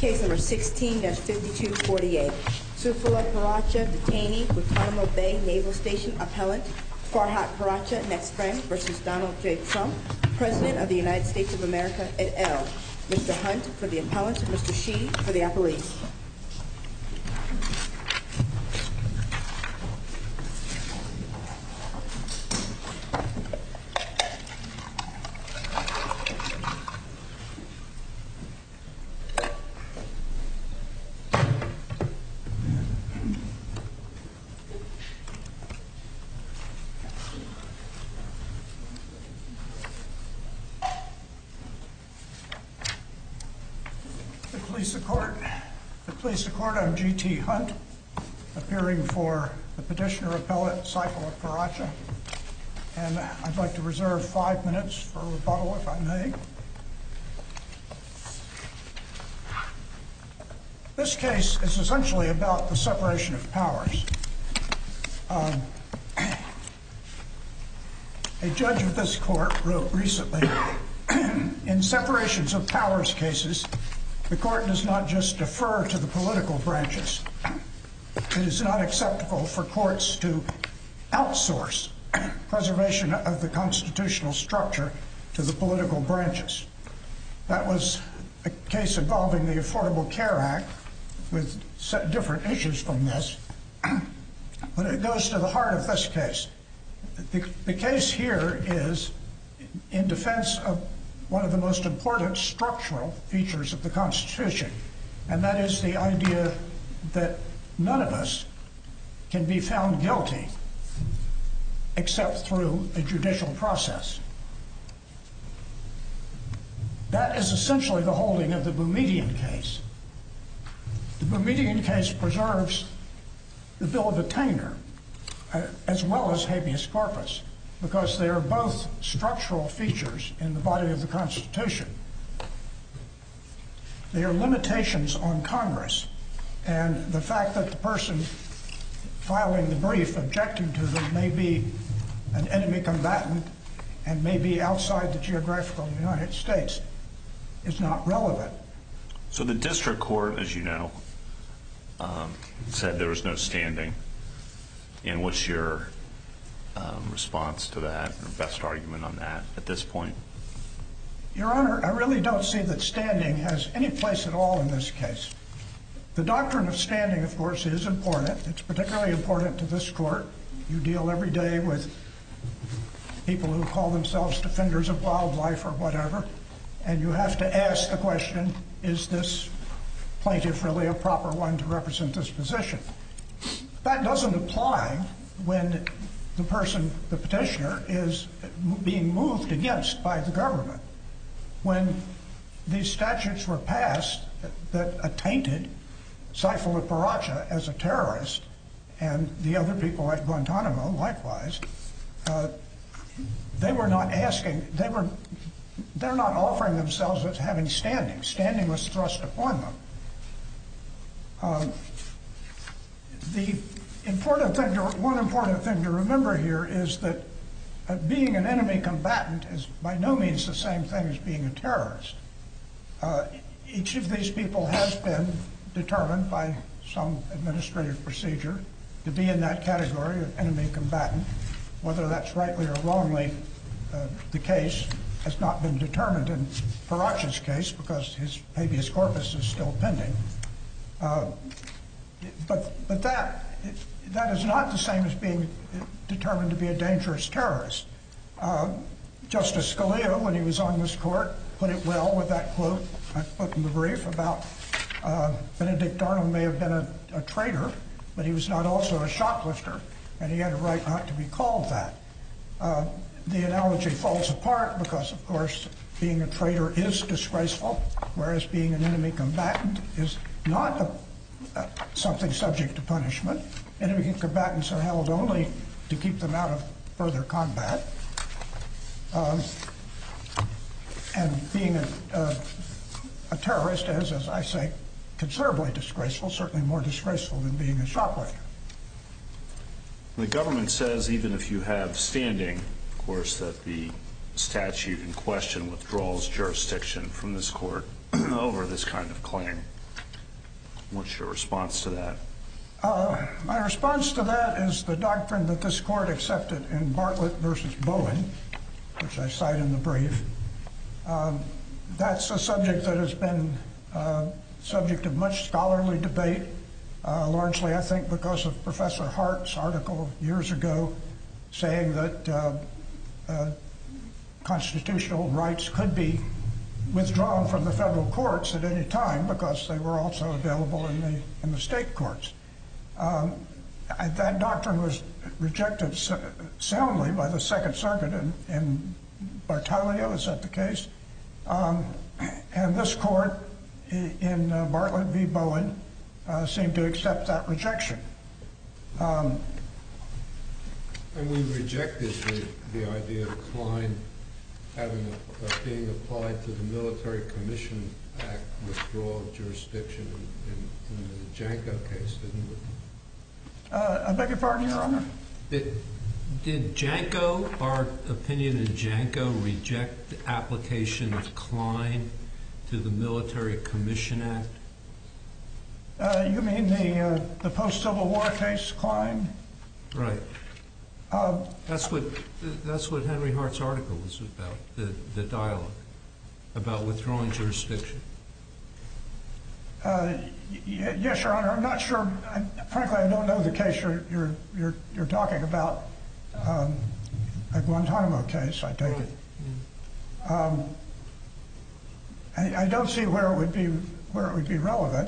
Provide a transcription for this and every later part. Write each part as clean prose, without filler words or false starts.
Case number 16-5248. Saifullah Paracha, detainee, Guantanamo Bay Naval Station appellant, Farhat Paracha, next friend, versus Donald J. Trump, President of the United States of America, et al. Mr. Hunt for the appellant, Mr. Shi for the appellee. The police court, I'm G.T. Hunt, appearing for the petitioner appellate Saifullah Paracha, and I'd like to reserve 5 minutes for rebuttal, if I may. This case is essentially about the separation of powers. A judge of this court wrote recently, in separations of powers cases, the court does not just defer to the political branches. It is not acceptable for courts to outsource preservation of the constitutional structure to the political branches. That was a case involving the Affordable Care Act with different issues from this, but it goes to the heart of this case. The case here is in defense of one of the most important structural features of the Constitution, and that is the idea that none of us can be found guilty except through a judicial process. That is essentially the holding of the Boumediene case. The Boumediene case preserves the Bill of Attainder as well as habeas corpus, because they are both structural features in the body of the Constitution. They are limitations on Congress, and the fact that the person filing the brief objecting to them may be an enemy combatant and may be outside the geographical United States is not relevant. So the district court, as you know, said there was no standing. And what's your response to that, or best argument on that at this point? Your Honor, I really don't see that standing has any place at all in this case. The doctrine of standing, of course, is important. It's particularly important to this court. You deal every day with people who call themselves defenders of wildlife or whatever, and you have to ask the question, is this plaintiff really a proper one to represent this position? That doesn't apply when the person, the petitioner, is being moved against by the government. When these statutes were passed that attainted Saifullah Paracha as a terrorist, and the other people at Guantanamo likewise, they were not asking, they're not offering themselves as having standing. Standing was thrust upon them. One important thing to remember here is that being an enemy combatant is by no means the same thing as being a terrorist. Each of these people has been determined by some administrative procedure to be in that category of enemy combatant. Whether that's rightly or wrongly the case has not been determined in Paracha's case because his habeas corpus is still pending. But that is not the same as being determined to be a dangerous terrorist. Justice Scalia, when he was on this court, put it well with that quote I put in the brief about Benedict Arnold may have been a traitor, but he was not also a shoplifter, and he had a right not to be called that. The analogy falls apart because, of course, being a traitor is disgraceful, whereas being an enemy combatant is not something subject to punishment. Enemy combatants are held only to keep them out of further combat. And being a terrorist is, as I say, considerably disgraceful, certainly more disgraceful than being a shoplifter. The government says even if you have standing, of course, that the statute in question withdraws jurisdiction from this court over this kind of claim. What's your response to that? My response to that is the doctrine that this court accepted in Bartlett versus Bowen, which I cite in the brief. That's a subject that has been subject of much scholarly debate, largely, I think, because of Professor Hart's article years ago saying that constitutional rights could be withdrawn from the federal courts at any time because they were also available in the state courts. That doctrine was rejected soundly by the Second Circuit in Bartolio. Is that the case? And this court in Bartlett v. Bowen seemed to accept that rejection. And we rejected the idea of Klein being applied to the Military Commission Act withdrawal of jurisdiction in the Janko case, didn't we? I beg your pardon, Your Honor? Did Janko, our opinion in Janko, reject the application of Klein to the Military Commission Act? You mean the post-Civil War case, Klein? Right. That's what Henry Hart's article was about, the dialogue about withdrawing jurisdiction. Yes, Your Honor. I'm not sure. Frankly, I don't know the case you're talking about. A Guantanamo case, I take it. I don't see where it would be relevant.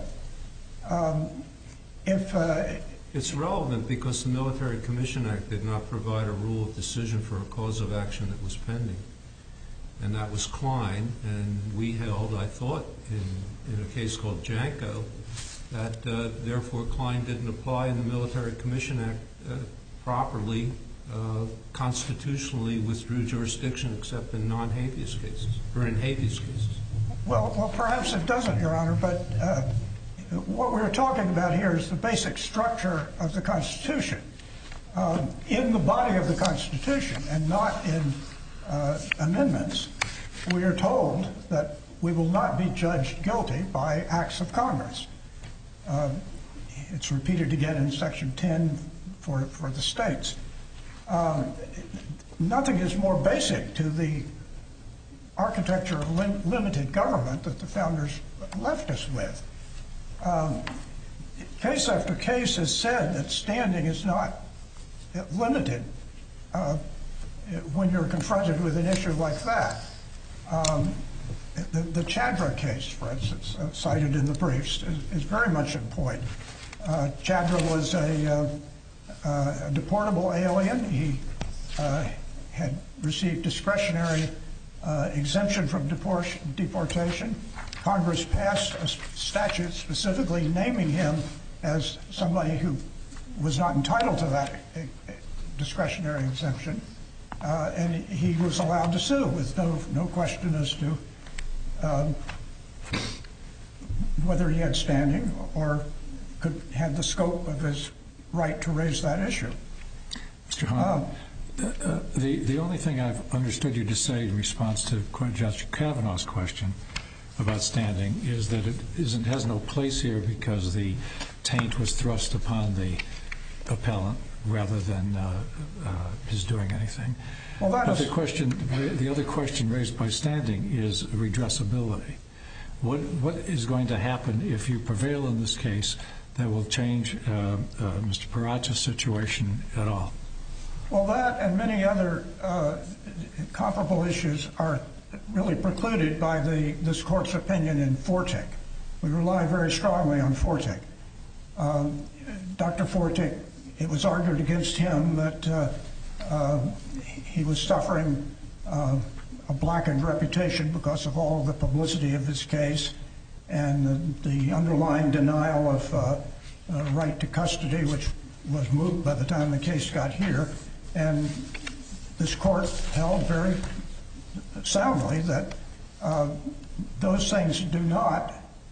It's relevant because the Military Commission Act did not provide a rule of decision for a cause of action that was pending, and that was Klein. And we held, I thought, in a case called Janko, that therefore Klein didn't apply in the Military Commission Act properly, constitutionally withdrew jurisdiction except in non-habeas cases, or in habeas cases. Well, perhaps it doesn't, Your Honor, but what we're talking about here is the basic structure of the Constitution. In the body of the Constitution, and not in amendments, we are told that we will not be judged guilty by acts of Congress. It's repeated again in Section 10 for the states. Nothing is more basic to the architecture of limited government that the founders left us with. Case after case has said that standing is not limited when you're confronted with an issue like that. The Chadra case, for instance, cited in the briefs, is very much in point. Chadra was a deportable alien. He had received discretionary exemption from deportation. Congress passed a statute specifically naming him as somebody who was not entitled to that discretionary exemption, and he was allowed to sue with no question as to whether he had standing or had the scope of his right to raise that issue. Mr. Hahn, the only thing I've understood you to say in response to Judge Kavanaugh's question about standing is that it has no place here because the taint was thrust upon the appellant rather than his doing anything. Well, but the other question raised by standing is redressability. What is going to happen if you prevail in this case that will change Mr. Paracha's situation at all? Well, that and many other comparable issues are really precluded by this court's opinion in Fortick. We rely very strongly on Fortick. Dr. Fortick, it was argued against him that he was suffering a blackened reputation because of all the publicity of his case and the underlying denial of right to custody, which was moved by the time the case got here. And this court held very soundly that those things do not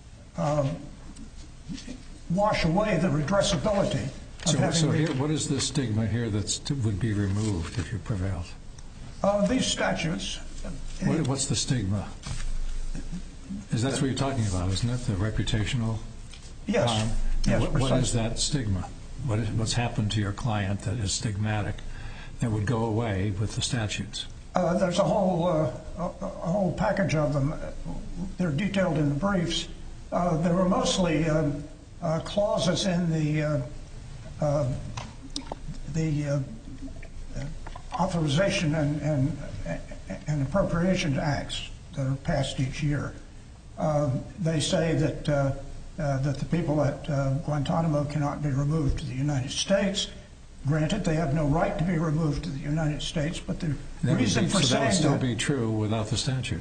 wash away the redressability. So what is the stigma here that would be removed if you prevailed? These statutes. What's the stigma? That's what you're talking about, isn't it? The reputational? Yes. What is that stigma? What's happened to your client that is stigmatic that would go away with the statutes? There's a whole package of them. They're detailed in the briefs. There were mostly clauses in the authorization and appropriation acts that are passed each year. They say that the people at Guantanamo cannot be removed to the United States. Granted, they have no right to be removed to the United States, but the reason for saying that would still be true without the statute.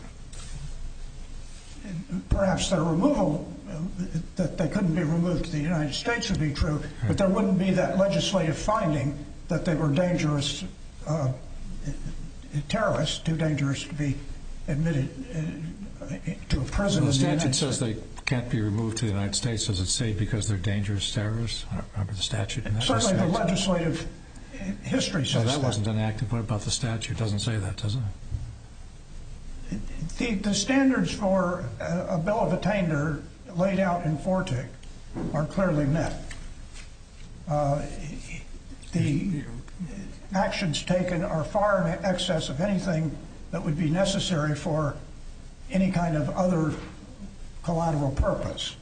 Perhaps their removal, that they couldn't be removed to the United States would be true, but there wouldn't be that legislative finding that they were dangerous terrorists, too dangerous to be admitted to a prison. Well, the statute says they can't be removed to the United States. Does it say because they're dangerous terrorists? I don't remember the statute in that respect. Certainly the legislative history says that. That wasn't enacted. What about the statute? It doesn't say that, does it? The standards for a bill of attainder laid out in FORTIC are clearly met. The actions taken are far in excess of anything that would be necessary for any kind of other collateral purpose.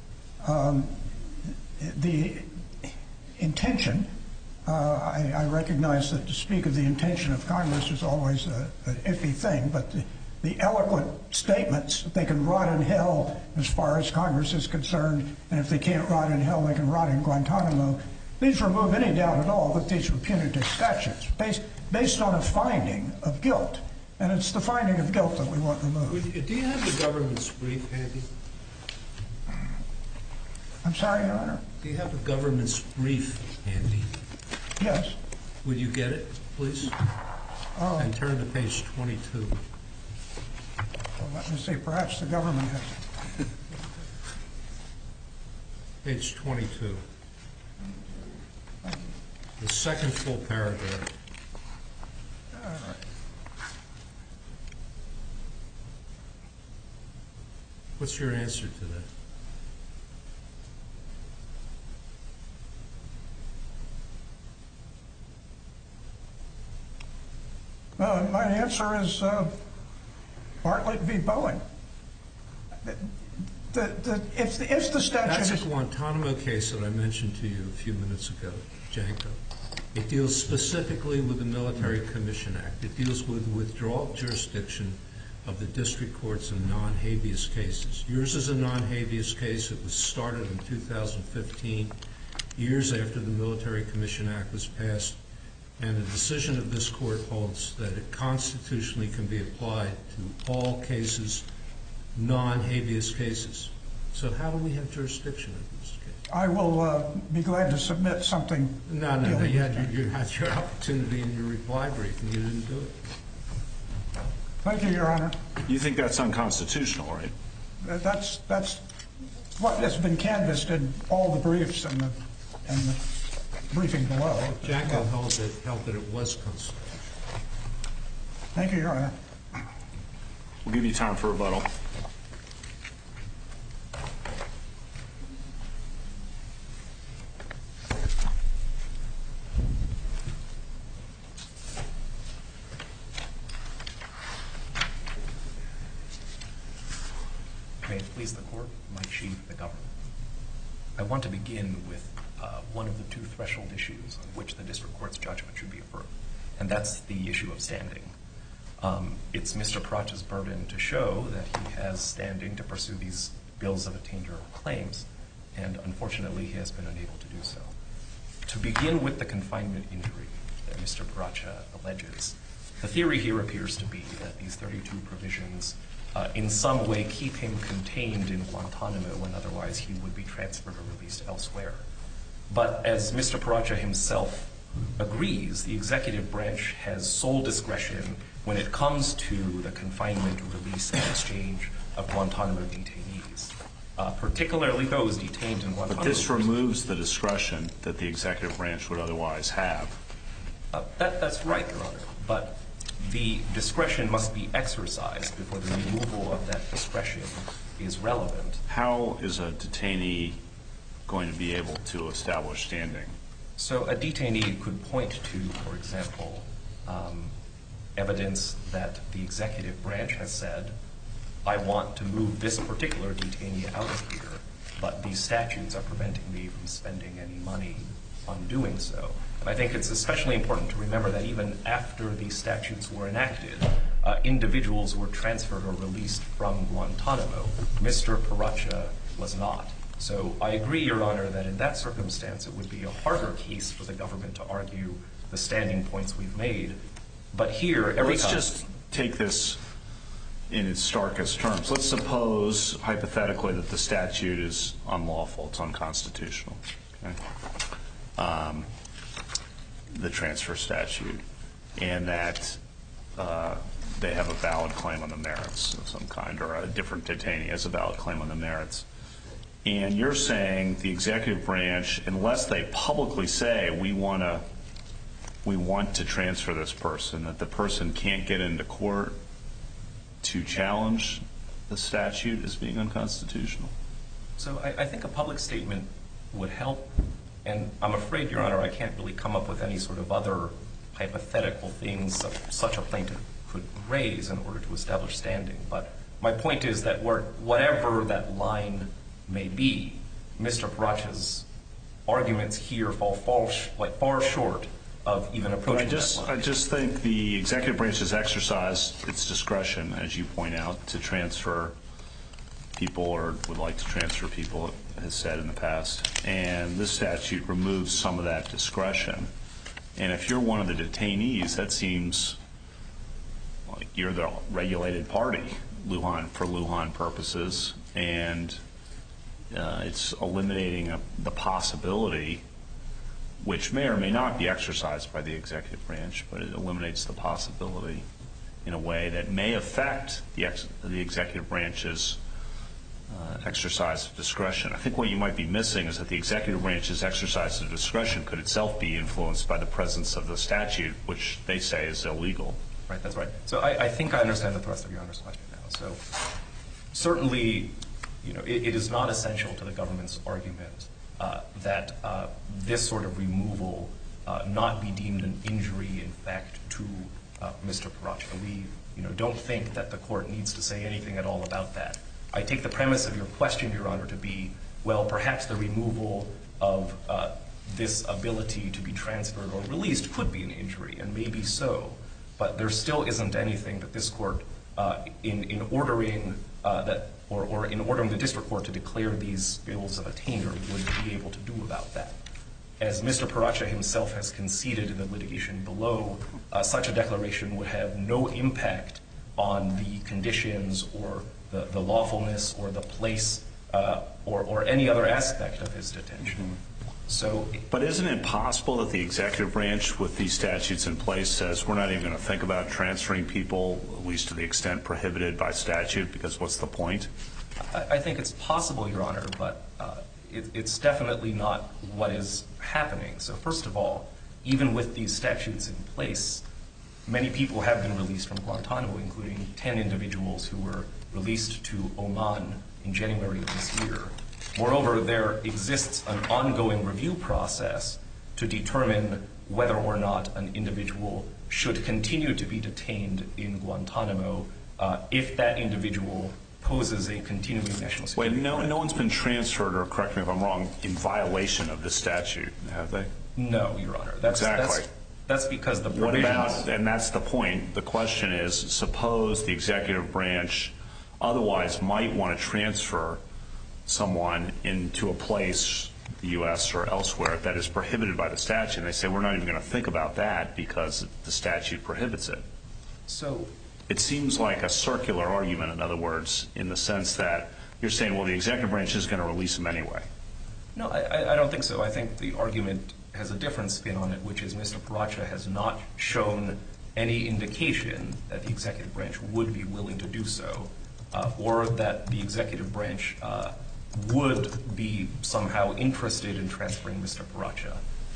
The intention, I recognize that to speak of the intention of Congress is always an iffy thing, but the eloquent statements that they can rot in hell as far as Congress is concerned, and if they can't rot in hell, they can rot in Guantanamo, these remove any doubt at all that these were punitive statutes based on a finding of guilt. And it's the finding of guilt that we want removed. Do you have the government's brief handy? I'm sorry, Your Honor? Do you have the government's brief handy? Yes. Would you get it, please? And turn to page 22. Well, let me see. Perhaps the government has it. Page 22. The second full paragraph. All right. What's your answer to that? My answer is Bartlett v. Boeing. If the statute That's is... a Guantanamo case that I mentioned to you a few minutes ago, Janko. It deals specifically with the Military Commission Act. It deals with withdrawal of jurisdiction of the district courts in non-habeas cases. Yours is a non-habeas case. It was started in 2015, years after the Military Commission Act was passed, and the decision of this court holds that it constitutionally can be applied to all cases, non-habeas cases. So how do we have jurisdiction in this case? I will be glad to submit something. No. You had your opportunity in your reply brief, and you didn't do it. Thank you, Your Honor. You think that's unconstitutional, right? That's what has been canvassed in all the briefs and the briefing below. Janko held that it was constitutional. Thank you, Your Honor. We'll give you time for rebuttal. May it please the Court, my chief, the government. I want to begin with one of the two threshold issues on which the district court's judgment should be affirmed, and that's the issue of standing. It's Mr. Paracha's burden to show that he has standing to pursue these bills of attainder claims, and unfortunately he has been unable to do so. To begin with the confinement injury that Mr. Paracha alleges, the theory here appears to be that these 32 provisions in some way keep him contained in Guantanamo when otherwise he would be transferred or released elsewhere. But as Mr. Paracha himself agrees, the executive branch has sole discretion when it comes to the confinement, release, and exchange of Guantanamo detainees, particularly those detained in Guantanamo. But this removes the discretion that the executive branch would otherwise have. That's right, Your Honor. But the discretion must be exercised before the removal of that discretion is relevant. How is a detainee going to be able to establish standing? So a detainee could point to, for example, evidence that the executive branch has said, I want to move this particular detainee out of here, but these statutes are preventing me from spending any money on doing so. And I think it's especially important to remember that even after these statutes were enacted, individuals were transferred or released from Guantanamo. Mr. Paracha was not. So I agree, Your Honor, that in that circumstance it would be a harder case for the government to argue the standing points we've made. But here, Let's just take this in its starkest terms. Let's suppose, hypothetically, that the statute is unlawful, it's unconstitutional. Okay? The transfer statute, and that they have a valid claim on the merits of some kind, or a different detainee has a valid claim on the merits. And you're saying the executive branch, unless they publicly say we want to transfer this person, that the person can't get into court to challenge the statute as being unconstitutional? So I think a public statement would help, and I'm afraid, Your Honor, I can't really come up with any sort of other hypothetical things such a plaintiff could raise in order to establish standing. But my point is that whatever that line may be, Mr. Paracha's arguments here fall far short of even approaching that line. I just think the executive branch has exercised its discretion, as you point out, to transfer people, or would like to transfer people, it has said in the past. And this statute removes some of that discretion. And if you're one of the detainees, that seems like you're the regulated party, for Lujan purposes, and it's eliminating the possibility, which may or may not be exercised by the executive branch, but it eliminates the possibility in a way that may affect the executive branch's exercise of discretion. I think what you might be missing is that the executive branch's exercise of discretion could itself be influenced by the presence of the statute, which they say is illegal. Right, that's right. So I think I understand the thrust of Your Honor's question now. So certainly, it is not essential to the government's argument that this sort of removal not be deemed an injury, in fact, to Mr. Paracha. We don't think that the court needs to say anything at all about that. I take the premise of your question, Your Honor, to be, well, perhaps the removal of this ability to be transferred or released could be an injury, and maybe so. But there still isn't anything that this court, in ordering in ordering the district court to declare these bills of attainder, would be able to do about that. As Mr. Paracha himself has conceded in the litigation below, such a declaration would have no impact on the conditions or the lawfulness or the place or any other aspect of his detention. But isn't it possible that the executive branch, with these statutes in place, says we're not even going to think about transferring people, at least to the extent prohibited by statute, because what's the point? I think it's possible, Your Honor, but it's definitely not what is happening. So first of all, even with these statutes in place, many people have been released from Guantanamo, including 10 individuals who were released to Oman in January of this year. Moreover, there exists an ongoing review process to determine whether or not an individual should continue to be detained in Guantanamo if that individual poses a continuing national security threat. No one's been transferred, or correct me if I'm wrong, in violation of this statute, have they? No, Your Honor. Exactly. That's because the provisions... And that's the point. The question is, suppose the executive branch otherwise might want to transfer someone into a place, the U.S. or elsewhere, that is prohibited by the statute. And they say, we're not even going to think about that because the statute prohibits it. So it seems like a circular argument, in other words, in the sense that you're saying, well, the executive branch is going to release them anyway. No, I don't think so. I think the argument has a different spin on it, which is Mr. Paracha has not shown any indication that the executive branch would be willing to do so, or that the executive branch would be somehow interested in transferring Mr. Paracha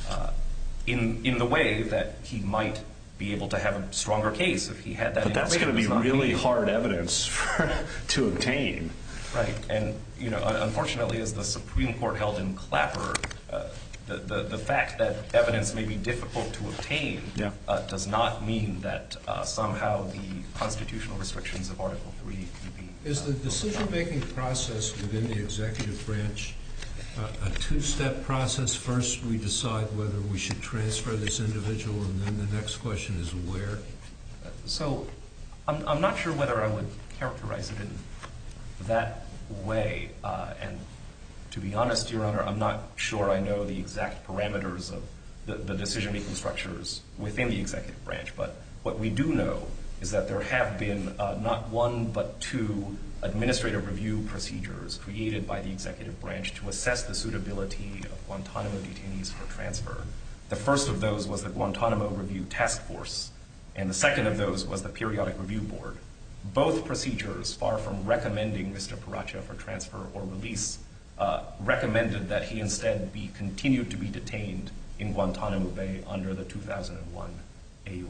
in the way that he might be able to have a stronger case if he had that information. But that's going to be really hard evidence to obtain. Right, and unfortunately, as the Supreme Court held in Clapper, the fact that evidence may be difficult to obtain does not mean that somehow the constitutional restrictions of Article 3 can be... Is the decision-making process within the executive branch a two-step process? First, we decide whether we should transfer this individual, and then the next question is where? So I'm not sure whether I would characterize it in that way. And to be honest, Your Honor, I'm not sure I know the exact parameters of the decision-making structures within the executive branch. But what we do know is that there have been not one but two administrative review procedures created by the executive branch to assess the suitability of Guantanamo detainees for transfer. The first of those was the Guantanamo Review Task Force, and the second of those was the Periodic Review Board. Both procedures, far from recommending Mr. Paracha for transfer or release, recommended that he instead be continued to be detained in Guantanamo Bay under the 2001 AUMF.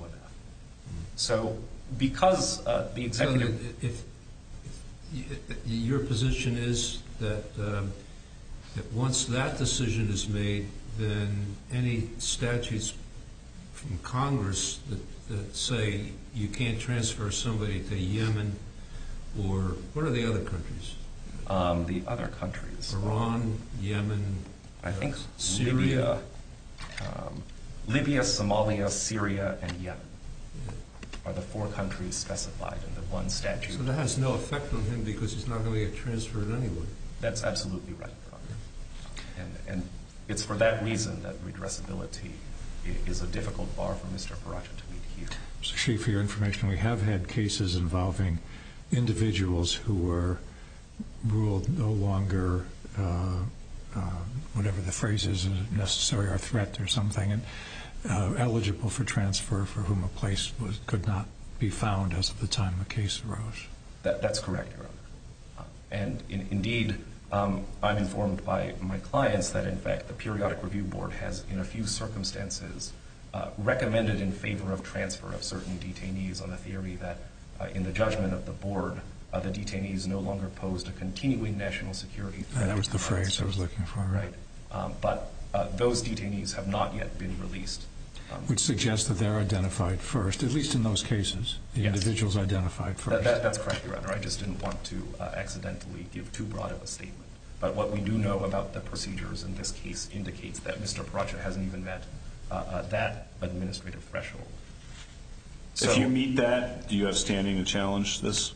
So because the executive... So if your position is that once that decision is made, then any statutes from Congress that say you can't transfer somebody to Yemen or what are the other countries? The other countries. Iran, Yemen, I think Syria. Libya, Somalia, Syria, and Yemen are the four countries specified in the one statute. So that has no effect on him because he's not going to get transferred anyway. That's absolutely right, Your Honor. And it's for that reason that redressability is a difficult bar for Mr. Paracha to meet here. Mr. Chief, for your information, we have had cases involving individuals who were ruled no longer, whatever the phrase is, necessary or threat or something, and eligible for transfer for whom a place could not be found as of the time the case arose. That's correct, Your Honor. And indeed, I'm informed by my clients that, in fact, the Periodic Review Board has, in a few circumstances, recommended in favor of transfer of certain detainees on the theory that, in the judgment of the board, the detainees no longer posed a continuing national security threat. That was the phrase I was looking for. Right. But those detainees have not yet been released. Which suggests that they're identified first, at least in those cases. The individual's identified first. That's correct, Your Honor. I just didn't want to accidentally give too broad of a statement. But what we do know about the procedures in this case indicates that Mr. Paracha hasn't even met that administrative threshold. If you meet that, do you have standing to challenge this?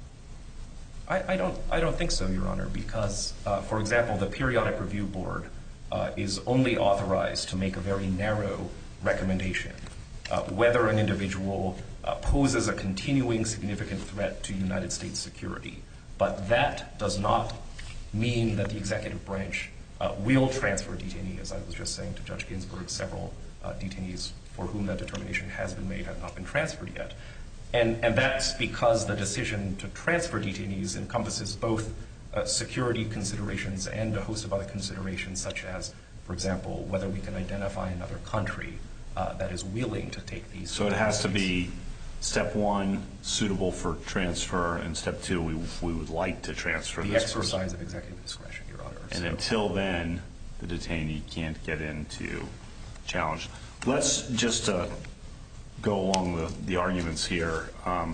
I don't think so, Your Honor, because, for example, the Periodic Review Board is only authorized to make a very narrow recommendation. Whether an individual poses a continuing significant threat to United States security. But that does not mean that the executive branch will transfer a detainee, as I was just saying to Judge Ginsburg. Several detainees for whom that determination has been made have not been transferred yet. And that's because the decision to transfer detainees encompasses both security considerations and a host of other considerations, such as, for example, whether we can identify another country that is willing to take these. So it has to be, step one, suitable for transfer, and step two, we would like to transfer the this exercise person. of executive discretion, Your Honor. And until then, the detainee can't get into challenge. Let's just go along the arguments here.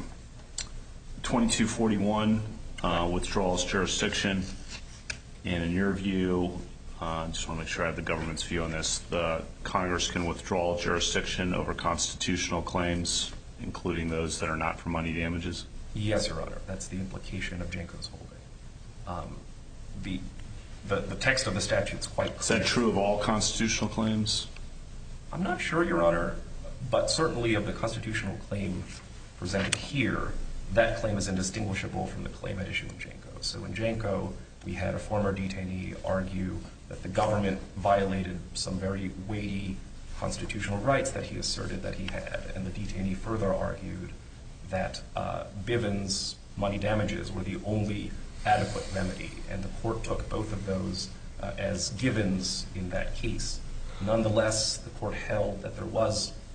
2241 withdraws jurisdiction, and in your view, I just want to make sure I have the government's view on this, the Congress can withdraw jurisdiction over constitutional claims, including those that are not for money damages? Yes, Your Honor. That's the implication of Janko's holding. The text of the statute is quite clear. Is that true of all constitutional claims? I'm not sure, Your Honor, but certainly of the constitutional claim presented here, that claim is indistinguishable from the claim at issue in Janko. So in Janko, we had a former detainee argue that the government violated some very weighty constitutional rights that he asserted that he had, and the detainee further argued that Bivens' money damages were the only adequate remedy, and the court took both of those as givens in that case. Nonetheless, the court held that there was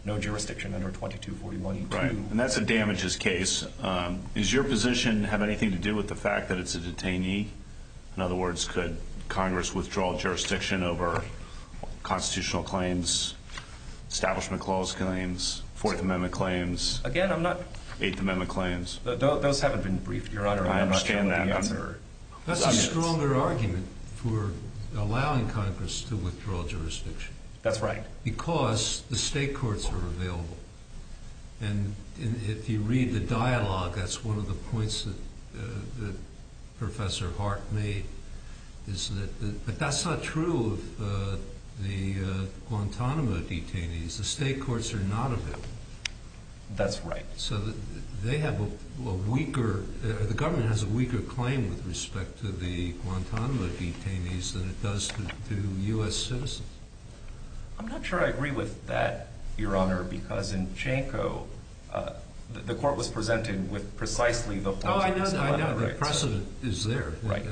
no jurisdiction under 2241E2. Right, and that's a damages case. Does your position have anything to do with the fact that it's a detainee? In other words, could Congress withdraw jurisdiction over constitutional claims, Establishment Clause claims, Fourth Amendment claims? Again, I'm not... Eighth Amendment claims? Those haven't been briefed, Your Honor. I understand I'm not that. sure what the answer... That's a stronger argument for allowing Congress to withdraw jurisdiction. That's right. Because the state courts are available. And if you read the dialogue, that's one of the points that Professor Hart made, is that, but that's not true of the Guantanamo detainees. The state courts are not available. That's right. So they have a weaker, the government has a weaker claim with respect to the Guantanamo detainees than it does to U.S. citizens. I'm not sure I agree with that, Your Honor, because in Janko, the court was presented with precisely the points. Oh, I know. Right? The precedent is there. Right.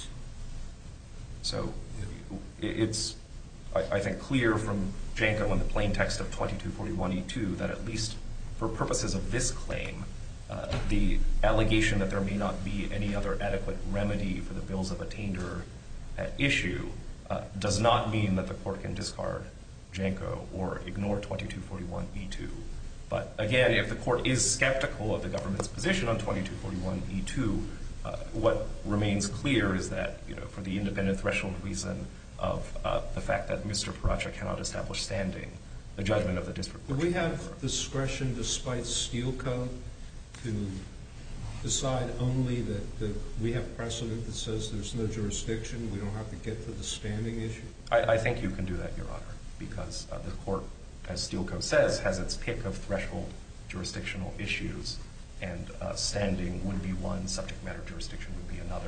So it's, I think, clear from Janko and the plain text of 2241E2 that at least for purposes of this claim, the allegation that there may not be any other adequate remedy for the bills of attainder at issue does not mean that the court can discard Janko or ignore 2241E2. But again, if the court is skeptical of the government's position on 2241E2, what remains clear is that, for the independent threshold reason of the fact that Mr. Paracha cannot establish standing, the judgment of the district court. Do we have discretion, despite Steele Code, to decide only that we have precedent that says there's no jurisdiction, we don't have to get to the standing issue? I think you can do that, Your Honor, because the court, as Steele Code says, has its pick of threshold jurisdictional issues, and standing would be one, subject matter jurisdiction would be another.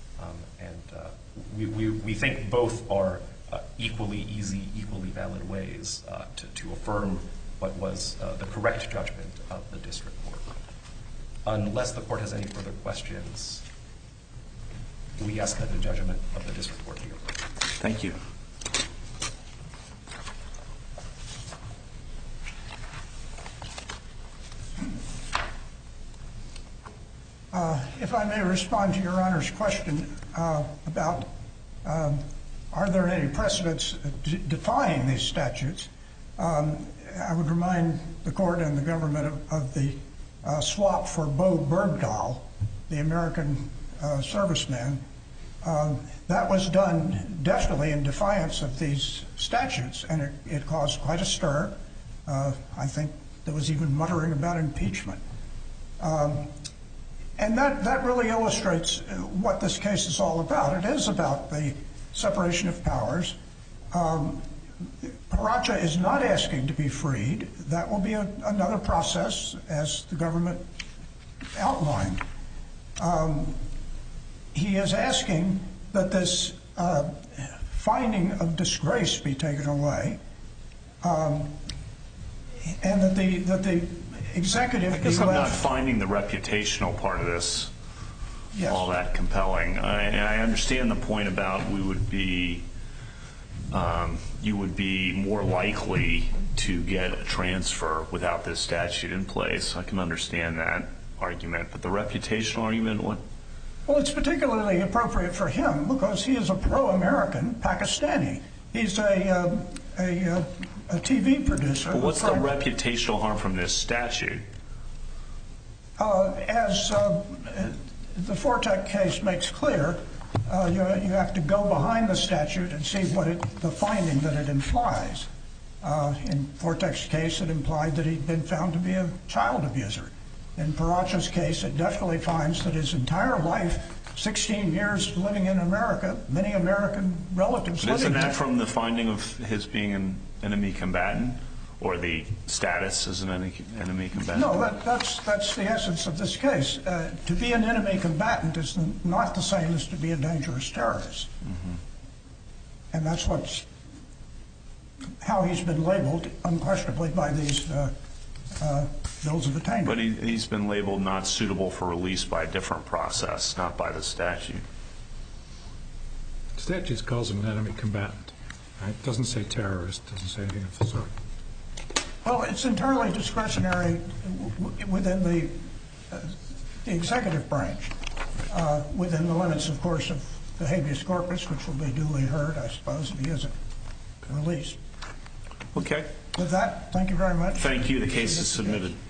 We think both are equally easy, equally valid ways to affirm what was the correct judgment of the district court. Unless the court has any further questions, we ask that the judgment of the district court be affirmed. Thank you. If I may respond to Your Honor's question about are there any precedents defying these statutes, I would remind the court and the government of the swap for Bo Bergdahl, the American serviceman. That was done definitely in defiance of these statutes, and it caused quite a stir. I think there was even muttering about impeachment. And that really illustrates what this case is all about. It is about the separation of powers. Paracha is not asking to be freed. That will be another process, as the government outlined. He is asking that this finding of disgrace be taken away, and that the executive be left. I guess I'm not finding the reputational part of this all that compelling. I understand the point about you would be more likely to get a transfer without this statute in place. I can understand that argument, but the reputational argument, what? Well, it's particularly appropriate for him because he is a pro-American Pakistani. He's a TV producer. But what's the reputational harm from this statute? As the Fortek case makes clear, you have to go behind the statute and see what the finding that it implies. In Fortek's case, it implied that he'd been found to be a child abuser. In Paracha's case, it definitely finds that his entire life, 16 years living in America, many American relatives living Isn't there. that from the finding of his being an enemy combatant, or the status as an enemy combatant? No, that's the essence of this case. To be an enemy combatant is not the same as to be a dangerous terrorist. Mm-hmm. And that's how he's been labeled, unquestionably, by these bills of attainder. But he's been labeled not suitable for release by a different process, not by the statute. The statute calls him an enemy combatant. Right? It doesn't say terrorist. It doesn't say anything of the sort. Well, it's entirely discretionary within the executive branch, within the limits, of course, of the habeas corpus, which will be duly heard, I suppose, if he isn't released. Okay. With that, thank you very much. Thank you. The case is submitted.